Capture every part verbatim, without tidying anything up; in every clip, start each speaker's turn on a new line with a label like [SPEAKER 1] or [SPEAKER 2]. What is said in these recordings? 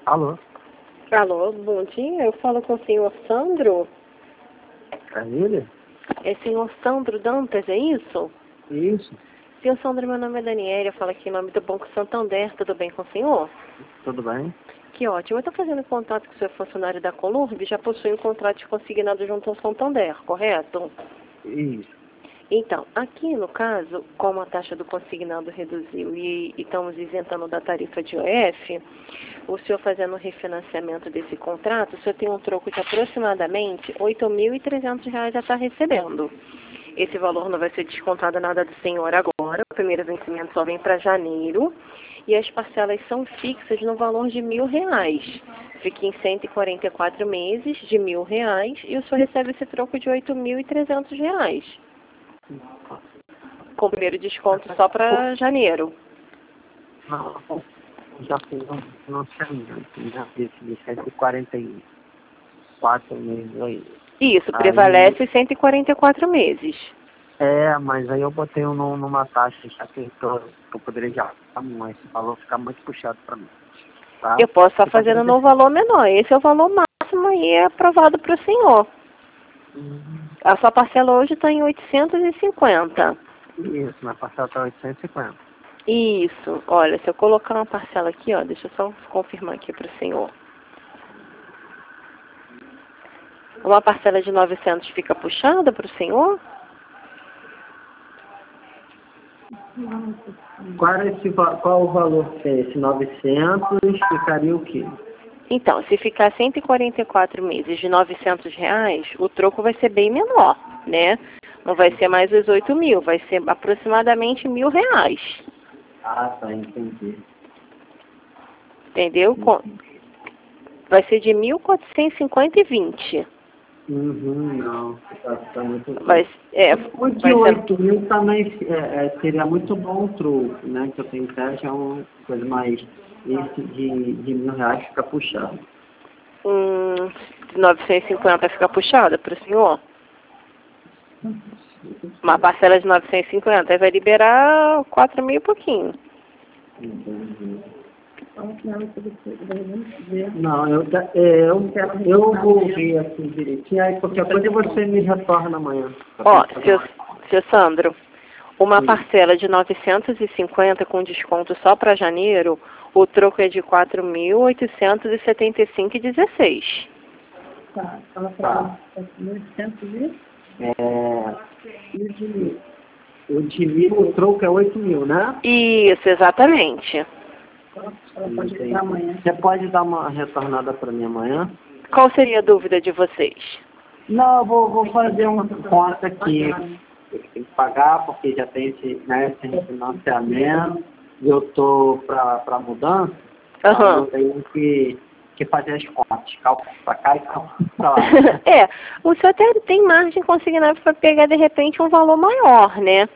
[SPEAKER 1] Alô?
[SPEAKER 2] Alô, bom dia. Eu falo com o senhor Sandro.
[SPEAKER 1] É ele?
[SPEAKER 2] É senhor Sandro Dantas, é isso?
[SPEAKER 1] Isso.
[SPEAKER 2] Senhor Sandro, meu nome é Daniela, eu falo aqui em nome do Banco Santander. Tudo bem com o senhor?
[SPEAKER 1] Tudo bem?
[SPEAKER 2] Que ótimo. Eu estou fazendo contato com o senhor funcionário da Colurb, já possui um contrato consignado junto ao Santander, correto?
[SPEAKER 1] Isso.
[SPEAKER 2] Então, aqui no caso, como a taxa do consignado reduziu e, e estamos isentando da tarifa de O F, o senhor fazendo o refinanciamento desse contrato, o senhor tem um troco de aproximadamente oito mil e trezentos reais a estar recebendo. Esse valor não vai ser descontado nada do senhor agora, o primeiro vencimento só vem para janeiro, e as parcelas são fixas no valor de mil reais. Fica em cento e quarenta e quatro meses de mil reais e o senhor recebe esse troco de oito mil e trezentos reais. Com o primeiro desconto só para janeiro.
[SPEAKER 1] Não, já fiz um financiamento, já fiz de cento e quarenta e quatro meses aí.
[SPEAKER 2] Isso,
[SPEAKER 1] Aí-
[SPEAKER 2] prevalece cento e quarenta e quatro meses.
[SPEAKER 1] É, mas aí eu botei um, num- numa taxa, já que eu, que eu poderia já, mas esse valor ficar muito puxado para mim. Tá?
[SPEAKER 2] Eu posso estar
[SPEAKER 1] Fica
[SPEAKER 2] fazendo
[SPEAKER 1] agradecido.
[SPEAKER 2] no valor menor. Esse é o valor máximo e é aprovado para o senhor.
[SPEAKER 1] Uhum.
[SPEAKER 2] A sua parcela hoje está em oitocentos e cinquenta.
[SPEAKER 1] Isso, na parcela tá oitocentos e cinquenta.
[SPEAKER 2] Isso. Olha, se eu colocar uma parcela aqui, ó, deixa eu só confirmar aqui para o senhor. Uma parcela de novecentos fica puxada para o senhor?
[SPEAKER 1] Qual, é esse, va- qual o valor que é esse? novecentos ficaria o quê?
[SPEAKER 2] Então, se ficar cento e quarenta e quatro meses de novecentos reais, o troco vai ser bem menor, né? Não vai ser mais os oito mil, vai ser aproximadamente mil reais.
[SPEAKER 1] Ah, tá, entendi.
[SPEAKER 2] Entendeu? Com- Vai ser de mil quatrocentos e cinquenta e vinte.
[SPEAKER 1] Uhum, não, tá, tá muito bom.
[SPEAKER 2] Vai, é,
[SPEAKER 1] O de
[SPEAKER 2] vai ser,
[SPEAKER 1] oito mil também é, é, seria muito bom o troco, né? Que eu tenho que já é uma coisa mais. Esse de, de mil reais fica puxado.
[SPEAKER 2] hum, novecentos e cinquenta fica puxada para o senhor? Uma parcela de novecentos e cinquenta, aí vai liberar quatro mil e pouquinho.
[SPEAKER 1] Entendi. Não, eu, ta- é, eu, eu vou ver assim direitinho, aí qualquer coisa você me retorna amanhã.
[SPEAKER 2] Ó, seu, seu Sandro, uma
[SPEAKER 1] Sim.
[SPEAKER 2] parcela de novecentos e cinquenta com desconto só para janeiro, o troco é de quatro mil oitocentos e setenta e cinco reais e dezesseis.
[SPEAKER 3] Tá, ela
[SPEAKER 1] Tá.
[SPEAKER 3] falou mil e oitocentos e
[SPEAKER 1] É, e o de mil? O de mil, o troco é oito mil, né?
[SPEAKER 2] Isso, exatamente.
[SPEAKER 3] ela pode ligar amanhã.
[SPEAKER 1] Você pode dar uma retornada para mim amanhã?
[SPEAKER 2] Qual seria a dúvida de vocês?
[SPEAKER 1] Não, eu vou, vou fazer uma conta aqui. Eu tenho que pagar porque já tem esse, né, esse financiamento. E eu tô para mudança.
[SPEAKER 2] Aham.
[SPEAKER 1] Então eu tenho que, que fazer as contas. Cálculo para cá e cálculo para lá.
[SPEAKER 2] É, o senhor até tem margem consignada para pegar de repente um valor maior, né?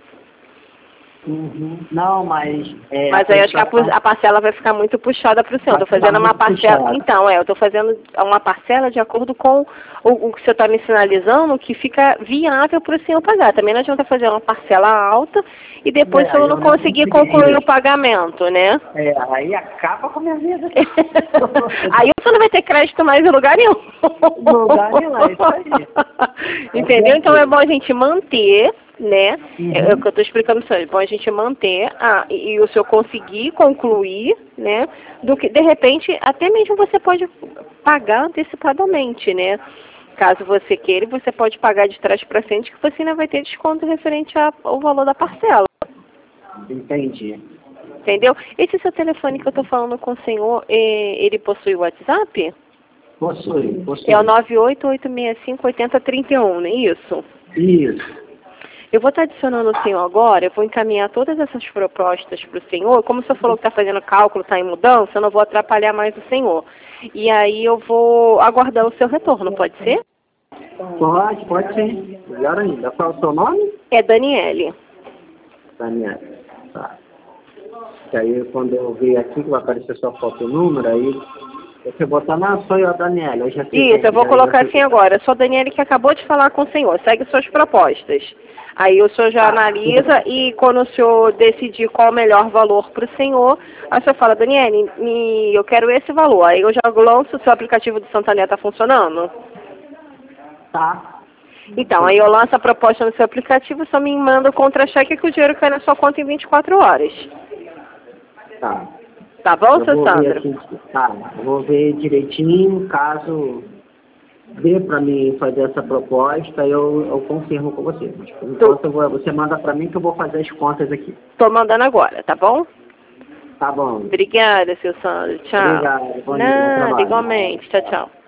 [SPEAKER 1] Uhum. Não, mas... É,
[SPEAKER 2] Mas aí acho que a, pu-
[SPEAKER 1] prestação-
[SPEAKER 2] a parcela vai ficar muito puxada para o senhor.
[SPEAKER 1] Vai
[SPEAKER 2] Estou fazendo
[SPEAKER 1] ficar
[SPEAKER 2] uma
[SPEAKER 1] muito
[SPEAKER 2] parcela.
[SPEAKER 1] puxada.
[SPEAKER 2] Então, é, eu estou fazendo uma parcela de acordo com o, o que o senhor está me sinalizando que fica viável para o senhor pagar. Também não adianta fazer uma parcela alta e depois
[SPEAKER 1] É,
[SPEAKER 2] o senhor
[SPEAKER 1] eu
[SPEAKER 2] não
[SPEAKER 1] não
[SPEAKER 2] conseguir
[SPEAKER 1] consegui.
[SPEAKER 2] concluir o pagamento, né?
[SPEAKER 1] É, aí acaba com a minha vida.
[SPEAKER 2] Aí o senhor não vai ter crédito mais em lugar nenhum.
[SPEAKER 1] Lugar nenhum, é isso aí.
[SPEAKER 2] Entendeu? Então é bom a gente manter, né?
[SPEAKER 1] Uhum.
[SPEAKER 2] É, é o que eu estou explicando para o senhor. É bom a gente manter ah, e, e o senhor conseguir concluir, né? Do que, de repente, até mesmo você pode pagar antecipadamente, né? Caso você queira, você pode pagar de trás para frente, que você ainda vai ter desconto referente a- ao valor da parcela.
[SPEAKER 1] Entendi.
[SPEAKER 2] Entendeu? Esse seu telefone que eu estou falando com o senhor, eh, ele possui o WhatsApp?
[SPEAKER 1] Possui, possui.
[SPEAKER 2] É o nove oito oito seis cinco oito zero três um, não é isso?
[SPEAKER 1] Isso.
[SPEAKER 2] Eu vou estar adicionando o senhor agora, eu vou encaminhar todas essas propostas para o senhor. Como o senhor falou que está fazendo cálculo, está em mudança, eu não vou atrapalhar mais o senhor. E aí eu vou aguardar o seu retorno, pode ser?
[SPEAKER 1] Pode, pode sim. Melhor ainda. Qual é o seu nome?
[SPEAKER 2] É Daniele.
[SPEAKER 1] Daniel. Tá. E aí quando eu ver aqui que vai aparecer sua foto e o número, aí Você botar, não, sou eu, Daniela. Eu já sei
[SPEAKER 2] Isso, eu vou colocar assim agora. Eu sou a Daniela que acabou de falar com o senhor. Segue suas propostas. Aí o senhor já
[SPEAKER 1] Ah,
[SPEAKER 2] analisa e quando o senhor decidir qual o melhor valor para o senhor, aí o senhor fala, Daniela, me, eu quero esse valor. Aí eu já lanço, o seu aplicativo do Santander está funcionando?
[SPEAKER 1] Tá.
[SPEAKER 2] Então, aí eu lanço a proposta no seu aplicativo, só me manda o contra-cheque que o dinheiro cai na sua conta em vinte e quatro horas.
[SPEAKER 1] Tá.
[SPEAKER 2] Tá bom,
[SPEAKER 1] Eu
[SPEAKER 2] seu
[SPEAKER 1] vou ver
[SPEAKER 2] Sandro?
[SPEAKER 1] aqui, tá, eu vou ver direitinho, caso dê para mim fazer essa proposta, eu, eu confirmo com você. Mas, por enquanto, eu vou, você manda para mim que eu vou fazer as contas aqui.
[SPEAKER 2] Tô mandando agora, tá bom?
[SPEAKER 1] Tá bom.
[SPEAKER 2] Obrigada, seu Sandro. Tchau.
[SPEAKER 1] Obrigado. Bom dia, bom
[SPEAKER 2] Nada,
[SPEAKER 1] trabalho.
[SPEAKER 2] igualmente. Tchau, tchau.